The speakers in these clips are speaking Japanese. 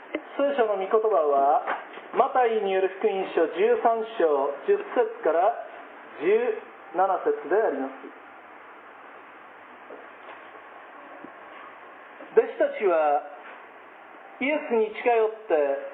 聖書の御言葉はマタイによる福音書13章10節から17節であります。弟子たちはイエスに近寄って、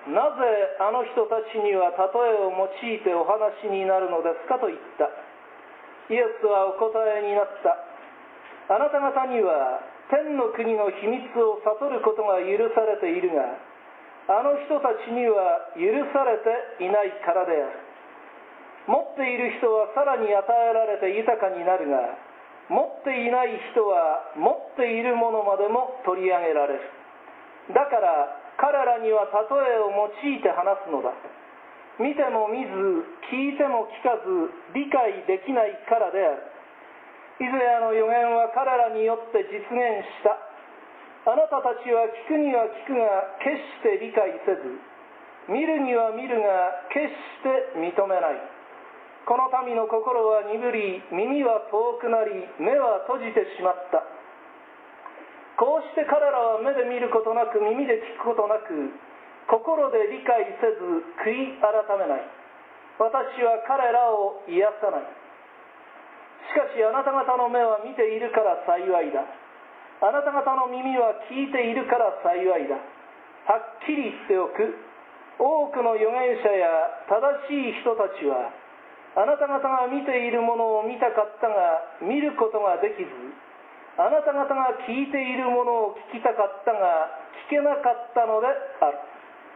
なぜあの人たちには例えを用いてお話になるのですかと言った。イエスはお答えになった。あなた方には天の国の秘密を悟ることが許されているが、あの人たちには許されていないからである。持っている人はさらに与えられて豊かになるが、持っていない人は持っているものまでも取り上げられる。だから彼らには例えを用いて話すのだ。見ても見ず、聞いても聞かず、理解できないからである。イザヤの預言は彼らによって実現した。あなたたちは聞くには聞くが決して理解せず、見るには見るが決して認めない。この民の心は鈍り、耳は遠くなり、目は閉じてしまった。こうして彼らは目で見ることなく、耳で聞くことなく、心で理解せず悔い改めない。私は彼らを癒さない。しかしあなた方の目は見ているから幸いだ。あなた方の耳は聞いているから幸いだ。はっきり言っておく。多くの預言者や正しい人たちは、あなた方が見ているものを見たかったが見ることができず、あなた方が聞いているものを聞きたかったが聞けなかったのである。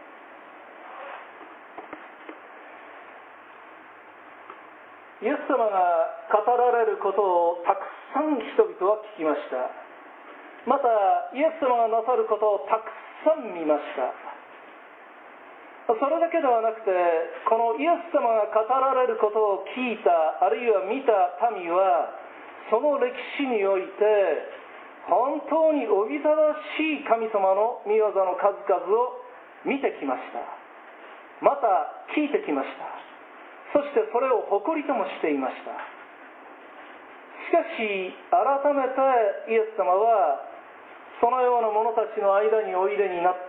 イエス様が語られることをたくさん人々は聞きました。またイエス様がなさることをたくさん見ました。それだけではなくて、このイエス様が語られることを聞いた、あるいは見た民は、その歴史において本当におびただしい神様の御業の数々を見てきました。また聞いてきました。そしてそれを誇りともしていました。しかし改めてイエス様はそのような者たちの間においでになって、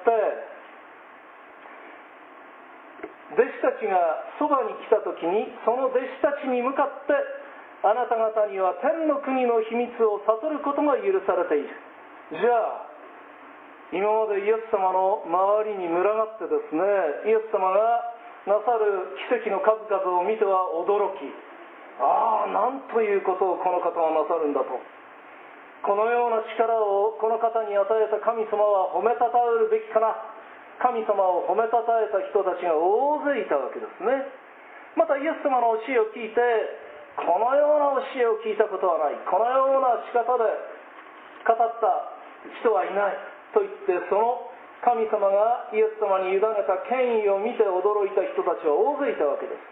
弟子たちがそばに来た時に、その弟子たちに向かって、あなた方には天の国の秘密を悟ることが許されている。じゃあ今までイエス様の周りに群がってですね、イエス様がなさる奇跡の数々を見ては驚き、なんということをこの方はなさるんだと、このような力をこの方に与えた神様は褒めたたえるべきかな。神様を褒めたたえた人たちが大勢いたわけですね。またイエス様の教えを聞いて、このような教えを聞いたことはない、このような仕方で語った人はいないと言って、その神様がイエス様に委ねた権威を見て驚いた人たちは大勢いたわけです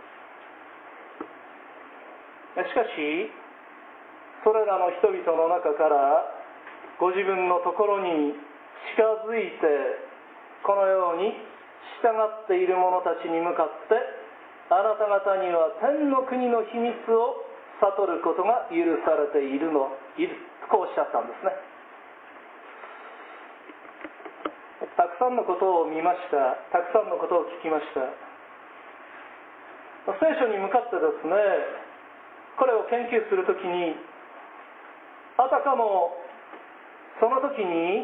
。しかしそれらの人々の中からご自分のところに近づいて、このように従っている者たちに向かって、あなた方には天の国の秘密を悟ることが許されているこうおっしゃったんですね。たくさんのことを見ました。たくさんのことを聞きました。聖書に向かってですね、これを研究するときに、あたかもその時に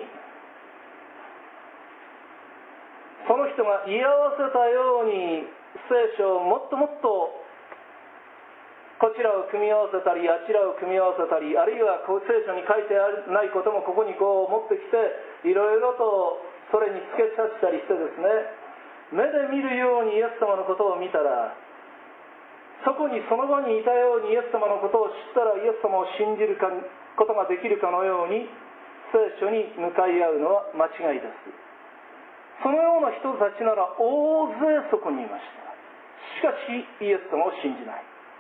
その人が居合わせたように聖書をもっともっとこちらを組み合わせたり、あちらを組み合わせたり、あるいは聖書に書いてないこともここにこう持ってきて、いろいろとそれに付け足したりしてですね、目で見るようにイエス様のことを見たら、そこにその場にいたようにイエス様のことを知ったら、イエス様を信じることができるかのように聖書に向かい合うのは間違いです。そのような人たちなら大勢そこにいました。しかしイエス様を信じない。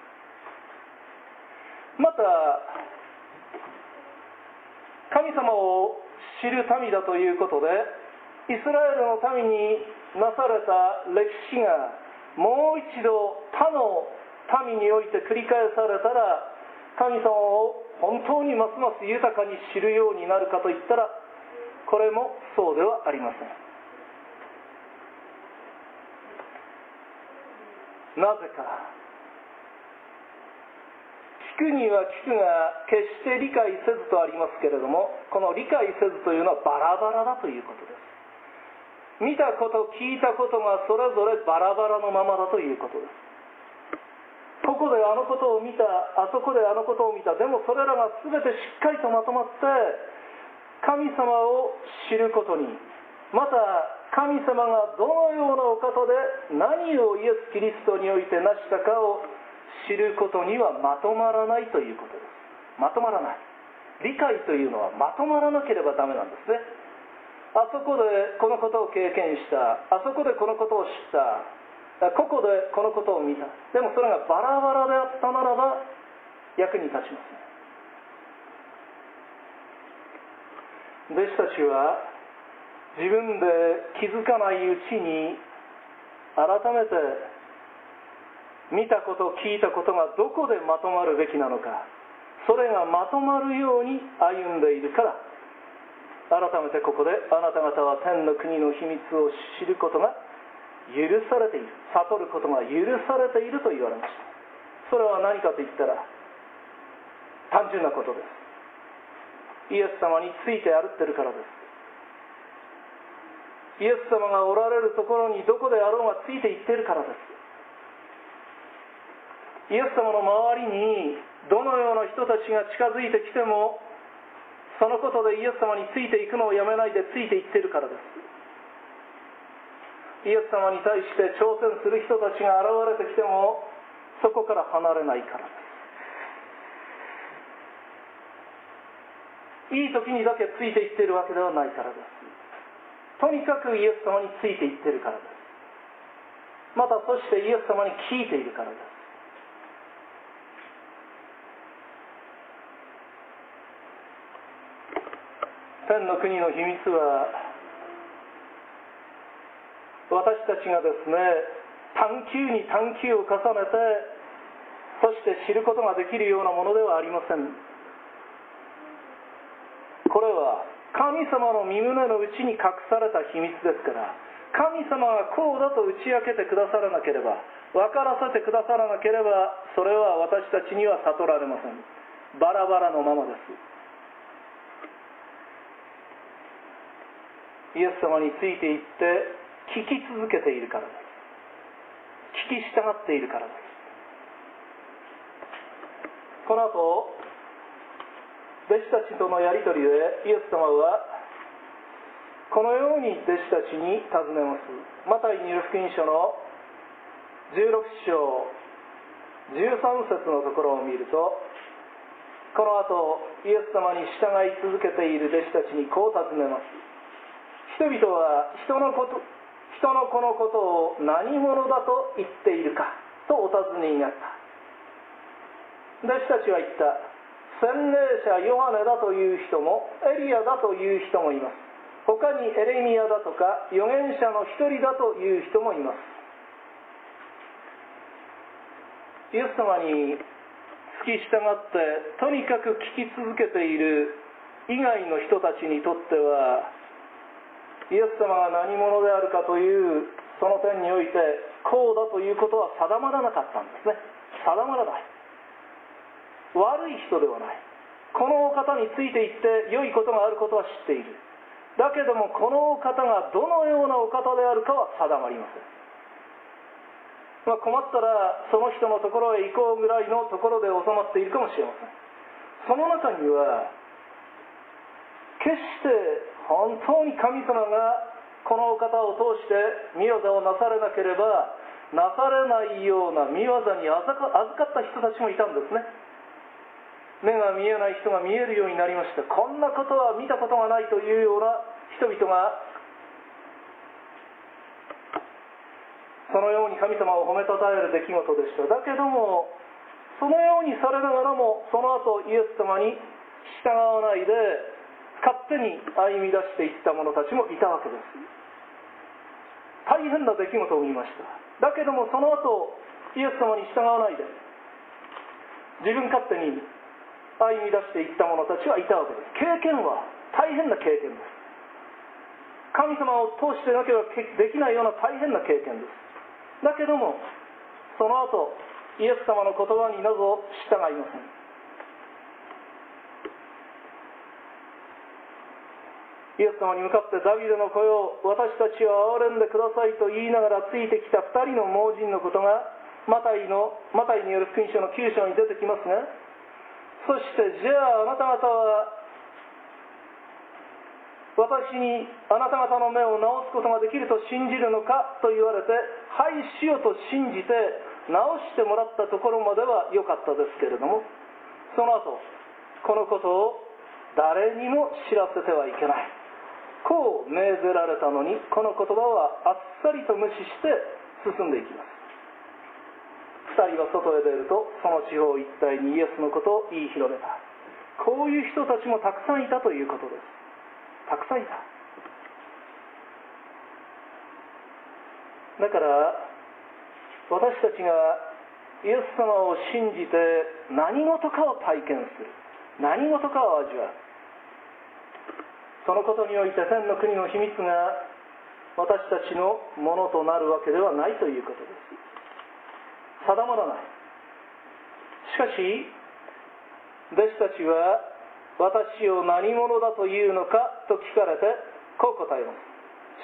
また神様を知る民だということで、イスラエルの民になされた歴史がもう一度他の民において繰り返されたら、神様を本当にますます豊かに知るようになるかといったら、これもそうではありません。 なぜか。聞くには聞くが決して理解せずとありますけれども、この理解せずというのはバラバラだということです。見たこと聞いたことがそれぞれバラバラのままだということです。ここであのことを見た、あそこであのことを見た。でもそれらが全てしっかりとまとまって神様を知ることに、また神様がどのようなお方で何をイエス・キリストにおいて成したかを知ることにはまとまらないということです。まとまらない。理解というのはまとまらなければダメなんですね。あそこでこのことを経験した、あそこでこのことを知った、ここでこのことを見た。でもそれがバラバラであったならば役に立ちますね。弟子たちは自分で気づかないうちに改めて見たこと聞いたことがどこでまとまるべきなのか、それがまとまるように歩んでいるから、改めてここであなた方は天の国の秘密を知ることが許されている、悟ることが許されていると言われました。それは何かと言ったら単純なことです。イエス様について歩ってるからです。イエス様がおられるところにどこであろうがついていっているからです。イエス様の周りにどのような人たちが近づいてきても、そのことでイエス様についていくのをやめないでついていっているからです。イエス様に対して挑戦する人たちが現れてきてもそこから離れないからです。いい時にだけついていっているわけではないからです。とにかくイエス様についていっているからです。またそしてイエス様に聞いているからです。天の国の秘密は私たちがですね、探求に探求を重ねてそして知ることができるようなものではありません。これは神様の御胸の内に隠された秘密ですから、神様がこうだと打ち明けてくださらなければ、分からせてくださらなければ、それは私たちには悟られません。バラバラのままです。イエス様についていって聞き続けているからです。聞き従っているからです。この後、弟子たちとのやり取りでイエス様はこのように弟子たちに尋ねます。マタイによる福音書の16章13節のところを見ると、この後イエス様に従い続けている弟子たちにこう尋ねます。人々は人の子のことを何者だと言っているかとお尋ねになった。弟子たちは言った。洗礼者ヨハネだという人もエリアだという人もいます。他にエレミヤだとか預言者の一人だという人もいます。イエス様に付き従ってとにかく聞き続けている以外の人たちにとっては、イエス様が何者であるかというその点においてこうだということは定まらなかったんですね。定まらない。悪い人ではない。このお方についていって良いことがあることは知っている。だけどもこのお方がどのようなお方であるかは定まりません。困ったらその人のところへ行こうぐらいのところで収まっているかもしれません。その中には決して本当に神様がこのお方を通して御業をなされなければなされないような御業に預かった人たちもいたんですね。目が見えない人が見えるようになりました。こんなことは見たことがないというような人々がそのように神様を褒めたたえる出来事でした。だけどもそのようにされながらもその後イエス様に従わないで勝手に歩み出していった者たちもいたわけです。大変な出来事を見ました。だけどもその後イエス様に従わないで自分勝手に歩み出していった者たちはいたわけです。経験は大変な経験です。神様を通してなければできないような大変な経験です。だけどもその後イエス様の言葉になぞ従いません。イエス様に向かってダビデの子よ、私たちを憐れんでくださいと言いながらついてきた2人の盲人のことがマタイによる福音書の9章に出てきますが、そしてじゃああなた方は私にあなた方の目を治すことができると信じるのかと言われて、はいしようと信じて治してもらったところまでは良かったですけれども、その後このことを誰にも知らせてはいけない、こう命ぜられたのに、この言葉はあっさりと無視して進んでいきます。2人は外へ出ると、その地方一帯にイエスのことを言い広めた。こういう人たちもたくさんいたということです。たくさんいた。だから私たちがイエス様を信じて何事かを体験する、何事かを味わう、そのことにおいて天の国の秘密が私たちのものとなるわけではないということです。定まらない。しかし弟子たちは私を何者だというのかと聞かれてこう答えます。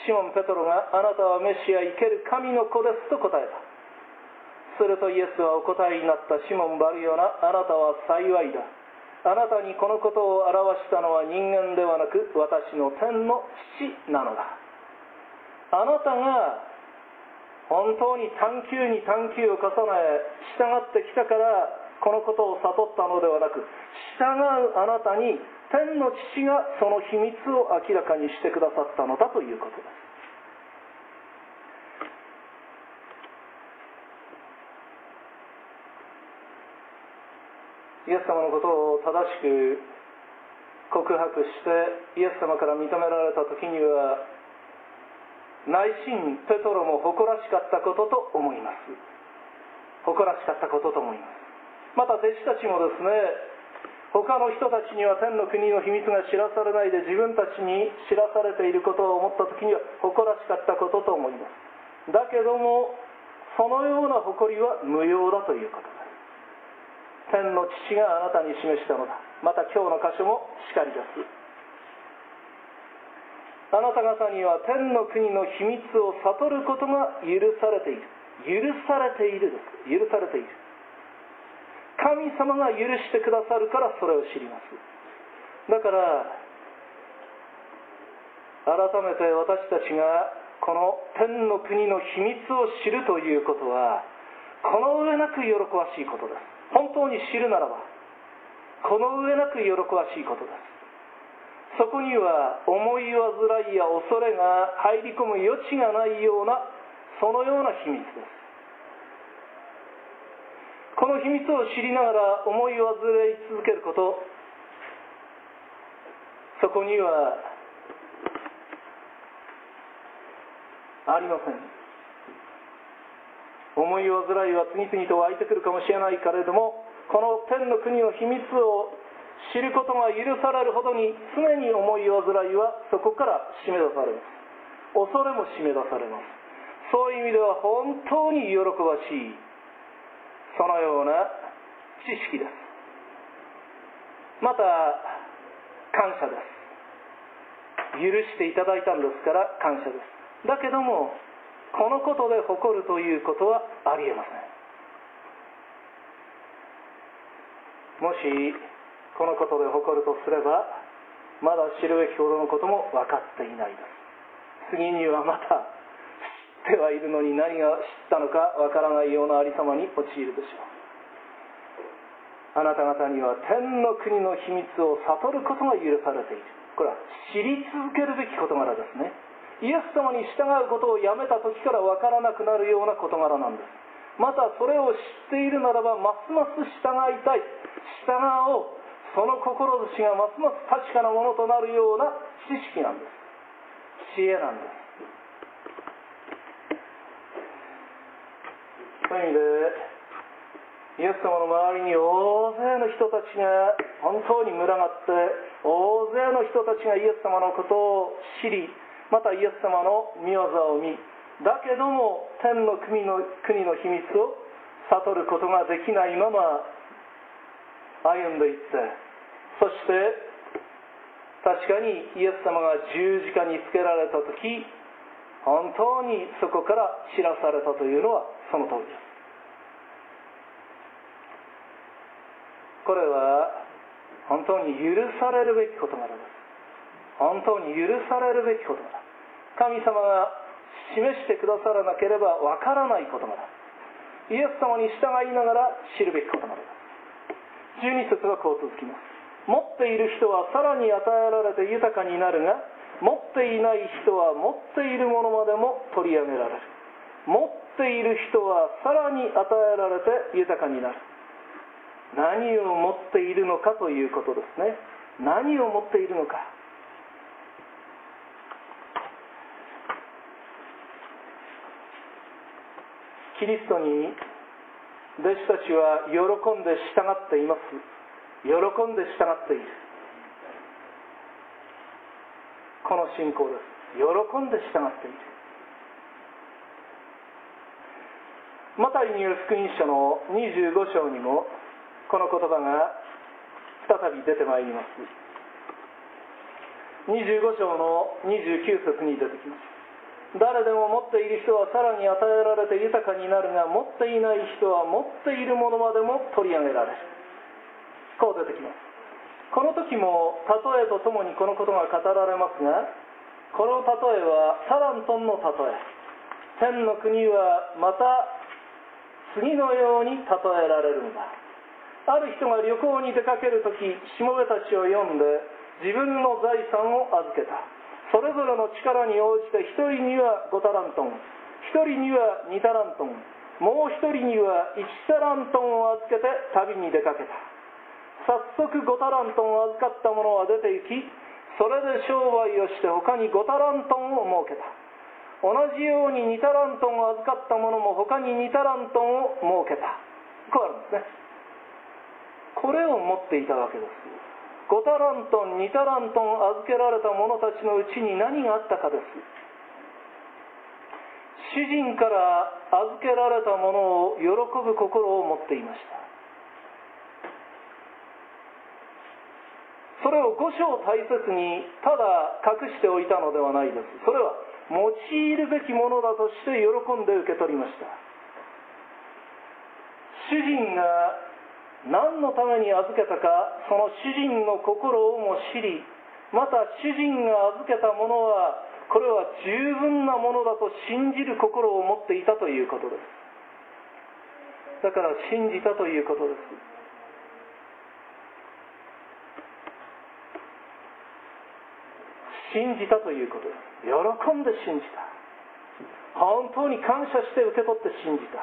シモン・ペトロがあなたはメシア生ける神の子ですと答えた。するとイエスはお答えになった。シモン・バルヨナ、あなたは幸いだ。あなたにこのことを表したのは人間ではなく私の天の父なのだ。あなたが本当に探求に探求を重ね従ってきたからこのことを悟ったのではなく、従うあなたに天の父がその秘密を明らかにしてくださったのだということです。イエス様のことを正しく告白してイエス様から認められた時には、内心ペトロも誇らしかったことと思います。誇らしかったことと思います。また弟子たちもですね、他の人たちには天の国の秘密が知らされないで自分たちに知らされていることを思った時には誇らしかったことと思います。だけどもそのような誇りは無用だということです。天の父があなたに示したのだ。また今日の箇所もしかりです。あなた方には天の国の秘密を悟ることが許されている。許されているです。許されている。神様が許してくださるからそれを知ります。だから改めて私たちがこの天の国の秘密を知るということはこの上なく喜ばしいことです。本当に知るならばこの上なく喜ばしいことです。そこには思い煩いや恐れが入り込む余地がないようなそのような秘密です。この秘密を知りながら思い煩い続けること、そこにはありません。思い煩いは次々と湧いてくるかもしれないけれども、この天の国の秘密を知ることが許されるほどに常に思い煩いはそこから締め出されます。恐れも締め出されます。そういう意味では本当に喜ばしいそのような知識です。また感謝です。許していただいたんですから感謝です。だけどもこのことで誇るということはありえません。もしこのことで誇るとすればまだ知るべきほどのことも分かっていないです。次にはまた知ってはいるのに何が知ったのか分からないようなありさまに陥るでしょう。あなた方には天の国の秘密を悟ることが許されている。これは知り続けるべき事柄ですね。イエス様に従うことをやめた時から分からなくなるような事柄なんです。またそれを知っているならばますます従いたい、従おう、その志がますます確かなものとなるような知識なんです。知恵なんです。そういう意味でイエス様の周りに大勢の人たちが本当に群がって大勢の人たちがイエス様のことを知り、またイエス様の御業を見、だけども天の国の秘密を悟ることができないまま歩んでいって、そして確かにイエス様が十字架につけられた時、本当にそこから知らされたというのはその通りです。これは本当に許されるべき事柄です。本当に許されるべき事柄。神様が示してくださらなければわからない事柄。イエス様に従いながら知るべき事柄です。12節はこう続きます。持っている人はさらに与えられて豊かになるが、持っていない人は持っているものまでも取り上げられる。持っている人はさらに与えられて豊かになる。何を持っているのかということですね。何を持っているのか。キリストに弟子たちは喜んで従っています。喜んで従っている。この信仰です。喜んで従っている。マタイによる福音書の25章にもこの言葉が再び出てまいります。25章の29節に出てきます。誰でも持っている人はさらに与えられて豊かになるが、持っていない人は持っているものまでも取り上げられる。こう出てきます。この時も例えとともにこのことが語られますが、この例えはタラントンの例え。天の国はまた次のように例えられるんだ。ある人が旅行に出かけるとき、しもべたちを呼んで自分の財産を預けた。それぞれの力に応じて一人には5タラントン、一人には2タラントン、もう一人には1タラントンを預けて旅に出かけた。早速5タラントンを預かった者は出て行き、それで商売をして他に5タラントンを設けた。同じように2タラントンを預かった者も他に2タラントンを設けた。こうあるんですね。これを持っていたわけです。5タラントン、2タラントン預けられた者たちのうちに何があったかです。主人から預けられたものを喜ぶ心を持っていました。それを五章大切にただ隠しておいたのではないです。それは用いるべきものだとして喜んで受け取りました。主人が何のために預けたか、その主人の心をも知り、また主人が預けたものはこれは十分なものだと信じる心を持っていたということです。だから信じたということです。信じたということです。喜んで信じた。本当に感謝して受け取って信じた。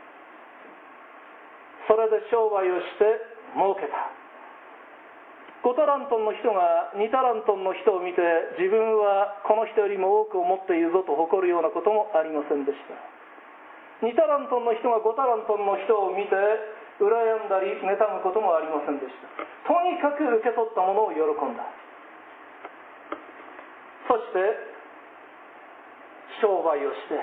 それで商売をして儲けた。5タラントンの人が2タラントンの人を見て、自分はこの人よりも多くを持っているぞと誇るようなこともありませんでした。2タラントンの人が5タラントンの人を見て羨んだり妬むこともありませんでした。とにかく受け取ったものを喜んだ。そして商売をして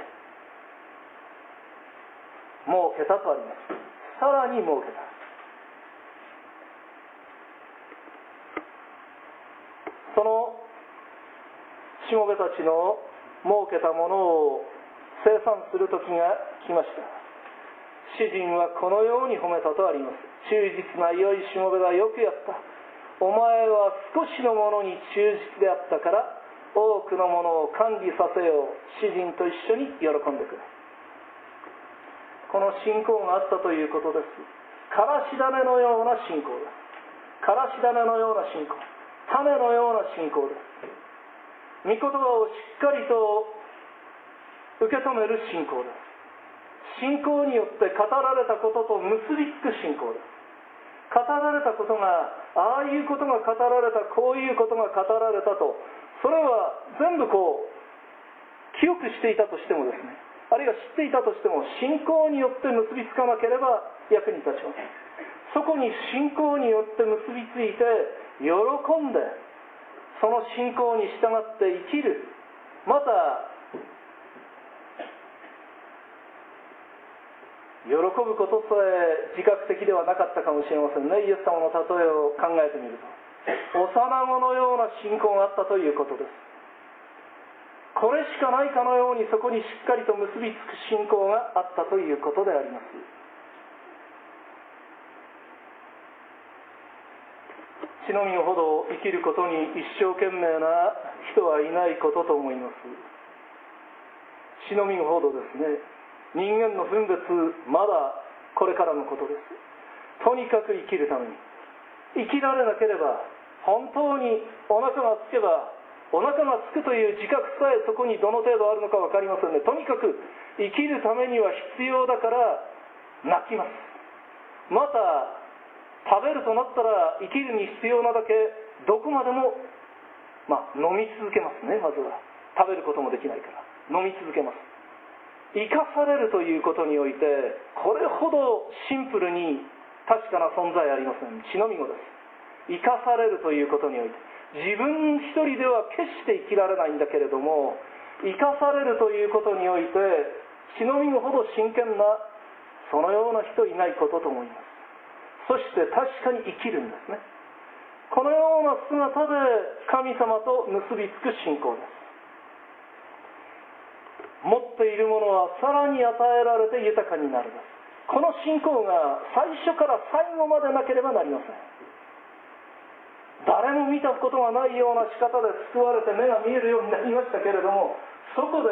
儲けたとあります。さらに儲けた。そのしもべたちの儲けたものを生産する時が来ました。主人はこのように褒めたとあります。忠実な良いしもべだ、よくやった。お前は少しのものに忠実であったから多くのものを管理させよう。主人と一緒に喜んでくれ。この信仰があったということです。からし種のような信仰です。からし種のような信仰、種のような信仰です。御言葉をしっかりと受け止める信仰です。信仰によって語られたことと結びつく信仰です。語られたことが、ああいうことが語られた、こういうことが語られたと、それは全部記憶していたとしてもですね、あるいは知っていたとしても、信仰によって結びつかなければ役に立ちません。そこに信仰によって結びついて喜んで、その信仰に従って生きる。また喜ぶことさえ自覚的ではなかったかもしれませんね。イエス様の例えを考えてみると、幼子のような信仰があったということです。これしかないかのようにそこにしっかりと結びつく信仰があったということであります。血のみほど生きることに一生懸命な人はいないことと思います。血のみほどですね、人間の分別まだこれからのことです。とにかく生きるために、生きられなければ本当にお腹がつけばお腹がつくという自覚さえそこにどの程度あるのか分かりませんね。とにかく生きるためには必要だから泣きます。また食べるとなったら生きるに必要なだけどこまでも、飲み続けますね。まずは食べることもできないから飲み続けます。生かされるということにおいてこれほどシンプルに確かな存在ありません。血のみ子です。生かされるということにおいて自分一人では決して生きられないんだけれども、生かされるということにおいて血のみ子ほど真剣なそのような人いないことと思います。そして確かに生きるんですね。このような姿で神様と結びつく信仰です。持っているものはさらに与えられて豊かになるです。この信仰が最初から最後までなければなりません。誰も見たことがないような仕方で救われて目が見えるようになりましたけれども、そこで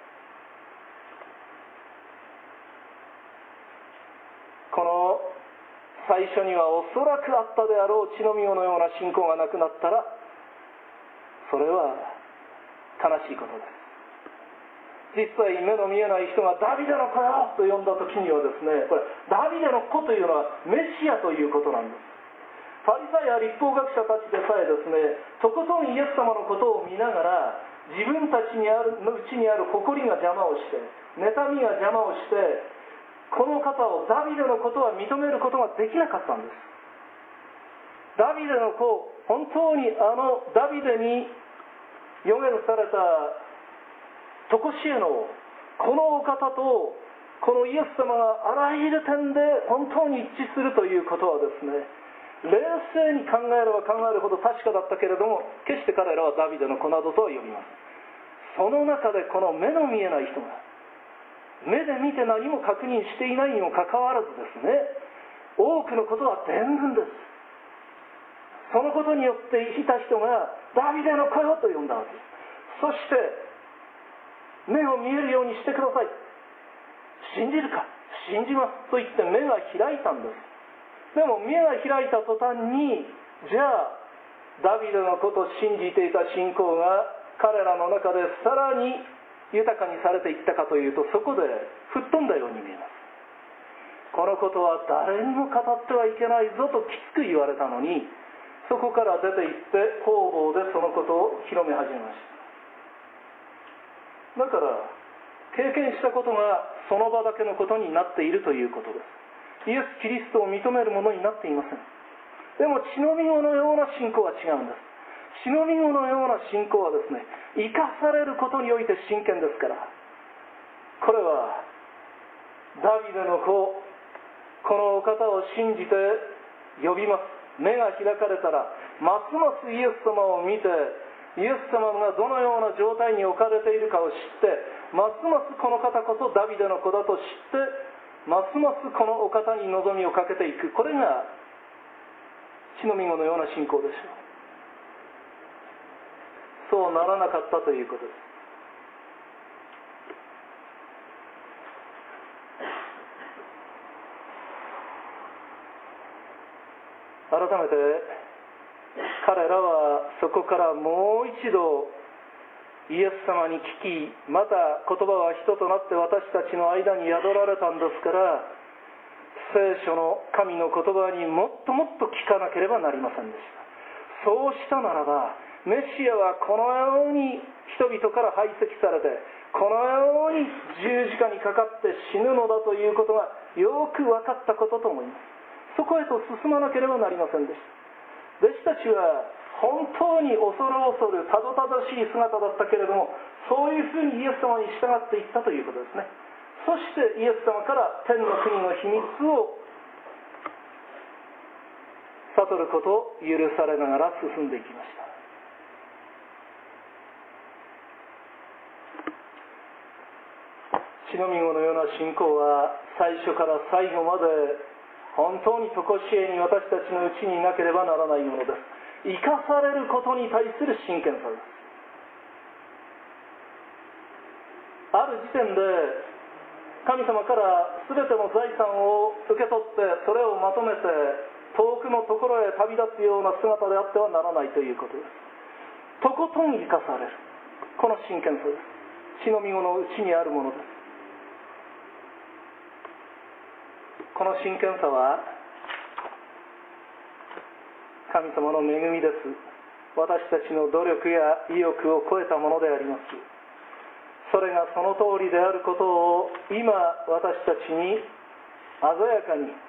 この最初にはおそらくあったであろう血のみ子のような信仰がなくなったら、それは悲しいことです。実際目の見えない人がダビデの子よと呼んだ時にはですね、これダビデの子というのはメシアということなんです。ファリサイや立法学者たちでさえですね、とことんイエス様のことを見ながら自分たちのうちにある誇りが邪魔をして、妬みが邪魔をして、この方をダビデのことは認めることができなかったんです。ダビデの子、本当にダビデに予言された常しえのこのお方とこのイエス様があらゆる点で本当に一致するということはですね、冷静に考えれば考えるほど確かだったけれども、決して彼らはダビデの子などとは呼びます。その中でこの目の見えない人が目で見て何も確認していないにもかかわらずですね、多くのことは伝聞です。そのことによっていた人がダビデの子よと呼んだわけです。そして目を見えるようにしてください、信じるか、信じますと言って目が開いたんです。でも目が開いた途端に、じゃあダビデのことを信じていた信仰が彼らの中でさらに豊かにされていったかというと、そこで吹っ飛んだように見えます。このことは誰にも語ってはいけないぞときつく言われたのに、そこから出て行って方々でそのことを広め始めました。だから経験したことがその場だけのことになっているということです。イエス・キリストを認めるものになっていません。でも血のみ子のような信仰は違うんです。血のみ子のような信仰はですね、生かされることにおいて真剣ですから、これはダビデの子、このお方を信じて呼びます。目が開かれたらますますイエス様を見て、イエス様がどのような状態に置かれているかを知って、ますますこの方こそダビデの子だと知って、ますますこのお方に望みをかけていく。これが血のみ子のような信仰でしょう。そうならなかったということです。改めて彼らはそこからもう一度イエス様に聞き、また言葉は人となって私たちの間に宿られたんですから、聖書の神の言葉にもっともっと聞かなければなりませんでした。そうしたならばメシアはこのように人々から排斥されて、このように十字架にかかって死ぬのだということがよく分かったことと思います。そこへと進まなければなりませんでした。弟子たちは本当に恐る恐るたどたどしい姿だったけれども、そういうふうにイエス様に従っていったということですね。 そしてイエス様から天の国の秘密を悟ることを許されながら進んでいきました。血のみ子のような信仰は最初から最後まで本当に常しえに私たちのうちになければならないものです。生かされることに対する真剣さです。ある時点で神様から全ての財産を受け取ってそれをまとめて遠くのところへ旅立つような姿であってはならないということです。とことん生かされる、この真剣さです。血のみ子のうちにあるものです。この真剣さは神様の恵みです。私たちの努力や意欲を超えたものであります。それがその通りであることを今私たちに鮮やかに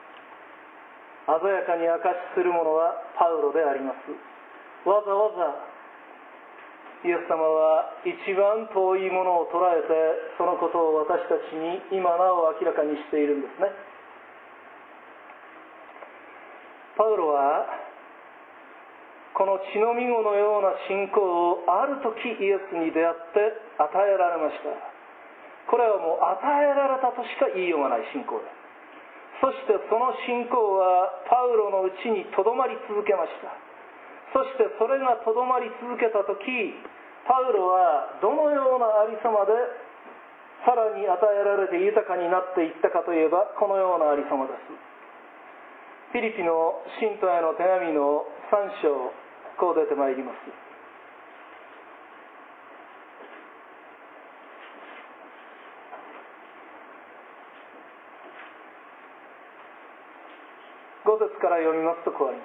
明かしするものはパウロであります。わざわざイエス様は一番遠いものを捉えてそのことを私たちに今なお明らかにしているんですね。パウロはこの血のみ子のような信仰をある時イエスに出会って与えられました。これはもう与えられたとしか言いようがない信仰です。そしてその信仰はパウロのうちにとどまり続けました。そしてそれがとどまり続けた時、パウロはどのようなありさまでさらに与えられて豊かになっていったかといえばこのようなありさまです。フィリピの信徒への手紙の3章、こう出てまいります。5節から読みますとこうあります。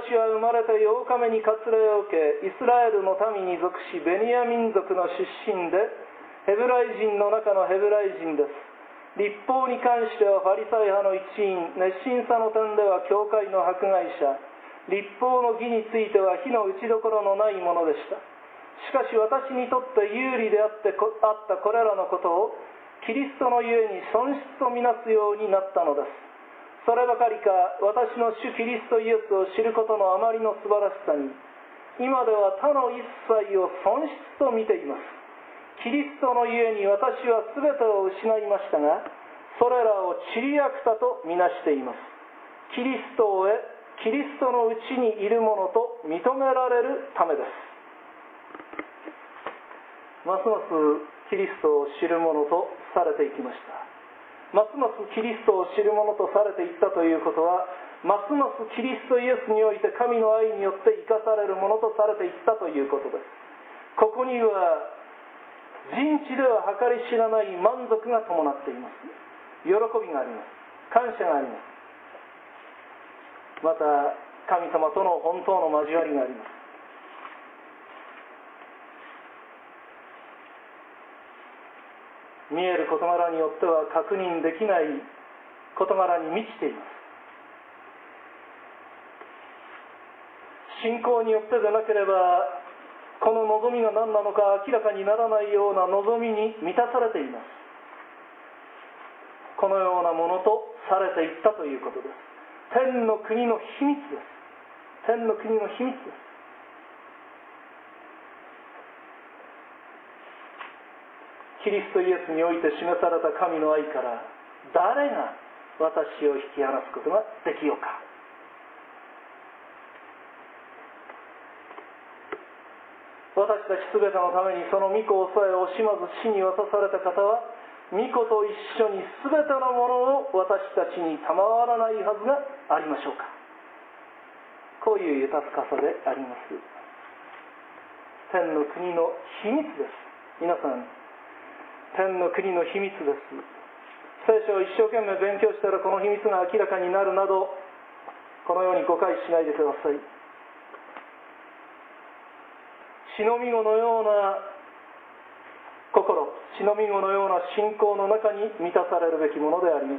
私は生まれて8日目に割礼を受け、イスラエルの民に属し、ベニヤ民族の出身で、ヘブライ人の中のヘブライ人です。律法に関してはファリサイ派の一員、熱心さの点では教会の迫害者、律法の義については火の打ちどころのないものでした。しかし私にとって有利であったこれらのことをキリストのゆえに損失とみなすようになったのです。そればかりか私の主キリストイエスを知ることのあまりの素晴らしさに今では他の一切を損失と見ています。キリストのゆえに私は全てを失いましたが、それらをちりやくたとみなしています。キリストを得、キリストのうちにいるものと認められるためです。ますますキリストを知るものとされていきました。ますますキリストを知るものとされていったということは、ますますキリストイエスにおいて神の愛によって生かされるものとされていったということです。ここには人知では計り知らない満足が伴っています。喜びがあります。感謝があります。また神様との本当の交わりがあります。見える事柄によっては確認できない事柄に満ちています。信仰によってでなければこの望みが何なのか明らかにならないような望みに満たされています。このようなものとされていったということです。天の国の秘密です。天の国の秘密です。キリストイエスにおいて示された神の愛から誰が私を引き離すことができようか。私たちすべてのためにその御子をさえ惜しまず死に渡された方は、御子と一緒にすべてのものを私たちに賜らないはずがありましょうか。こういう豊かさであります。天の国の秘密です。皆さん、天の国の秘密です。聖書を一生懸命勉強したらこの秘密が明らかになるなど、このように誤解しないでください。血のみ子のような心、血のみ子のような信仰の中に満たされるべきものであります。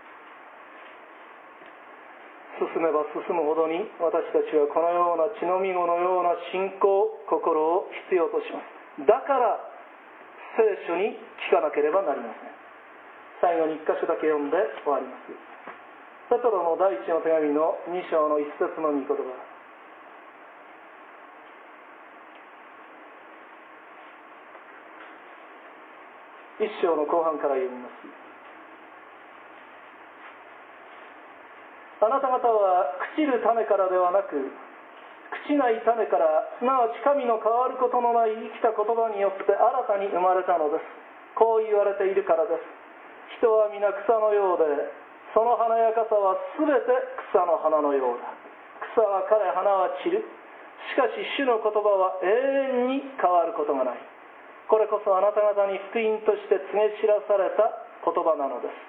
進めば進むほどに私たちはこのような血のみ子のような信仰、心を必要とします。だから聖書に聞かなければなりません。 最後に1箇所だけ読んで終わります。ペトロの第一の手紙の2章の1節の御言葉。1章の後半から読みます。あなた方は朽ちる種からではなく、朽ちない種から、すなわち神の変わることのない生きた言葉によって新たに生まれたのです。こう言われているからです。人は皆草のようで、その華やかさはすべて草の花のようだ。草は枯れ、花は散る。しかし主の言葉は永遠に変わることがない。これこそあなた方に福音として告げ知らされた言葉なのです。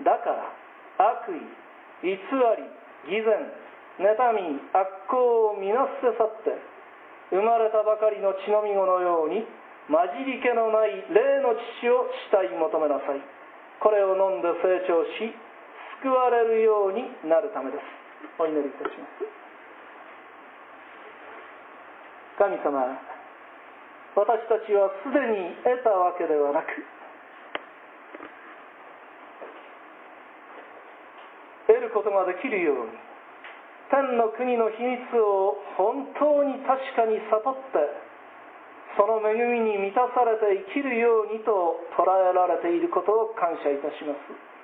だから悪意、偽り、偽善、妬み、悪行をみな捨て去って、生まれたばかりの血のみ子のように混じり気のない霊の乳を慕い求めなさい。これを飲んで成長し、救われるようになるためです。お祈りいたします。神様、私たちはすでに得たわけではなく、得ることができるように、天の国の秘密を本当に確かに悟って、その恵みに満たされて生きるようにと捉えられていることを感謝いたします。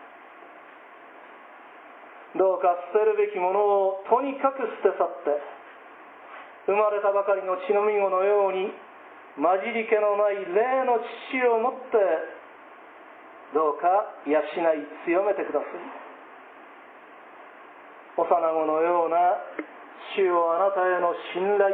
どうか捨てるべきものをとにかく捨て去って、生まれたばかりの血のみ子のように混じり気のない霊の父をもってどうか養い強めてください。幼子のような主よあなたへの信頼、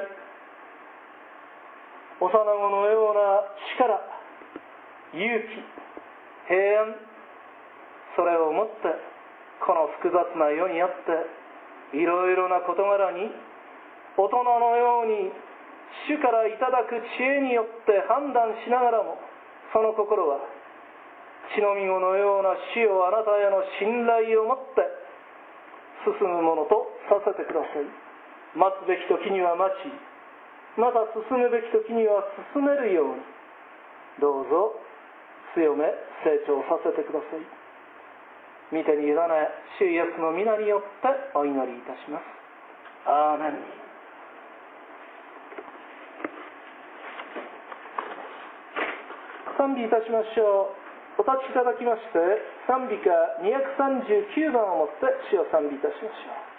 幼子のような力、勇気、平安、それをもってこの複雑な世にあっていろいろな事柄に大人のように主からいただく知恵によって判断しながらも、その心は血のみ子のような主よあなたへの信頼をもって進むものとさせてください。待つべき時には待ち、また進むべき時には進めるように、どうぞ強め成長させてください。御手に委ね、主イエスの皆によってお祈りいたします。アーメン。賛美いたしましょう。お立ちいただきまして、賛美歌239番をもって主を賛美いたしましょう。